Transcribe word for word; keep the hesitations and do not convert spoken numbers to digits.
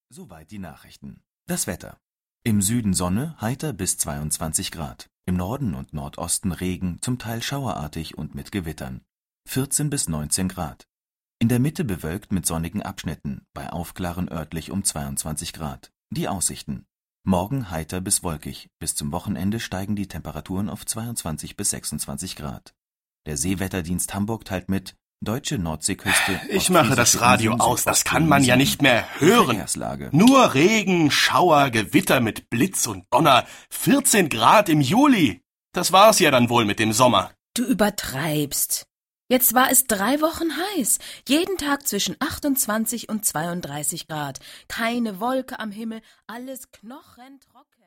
Soweit die Nachrichten. Das Wetter. Im Süden Sonne, heiter bis zweiundzwanzig Grad. Im Norden und Nordosten Regen, zum Teil schauerartig und mit Gewittern. vierzehn bis neunzehn Grad. In der Mitte bewölkt mit sonnigen Abschnitten, bei Aufklaren örtlich um zweiundzwanzig Grad. Die Aussichten. Morgen heiter bis wolkig. Bis zum Wochenende steigen die Temperaturen auf zweiundzwanzig bis sechsundzwanzig Grad. Der Seewetterdienst Hamburg teilt mit: Deutsche Nordseeküste. Ich mache das Radio aus, das kann man ja nicht mehr hören. Nur Regen, Schauer, Gewitter mit Blitz und Donner. vierzehn Grad im Juli. Das war's ja dann wohl mit dem Sommer. Du übertreibst. Jetzt war es drei Wochen heiß. Jeden Tag zwischen achtundzwanzig und zweiunddreißig Grad. Keine Wolke am Himmel, alles knochentrocken.